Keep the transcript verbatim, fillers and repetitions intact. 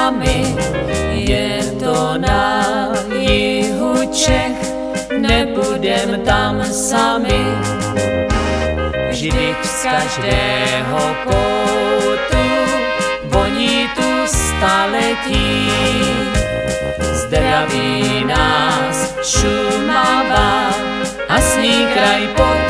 sami, je to na jihu Čech, nebudem tam sami. Vždyť z každého koutu voní tu staletí. Zdraví nás Šumava a sní kraj pod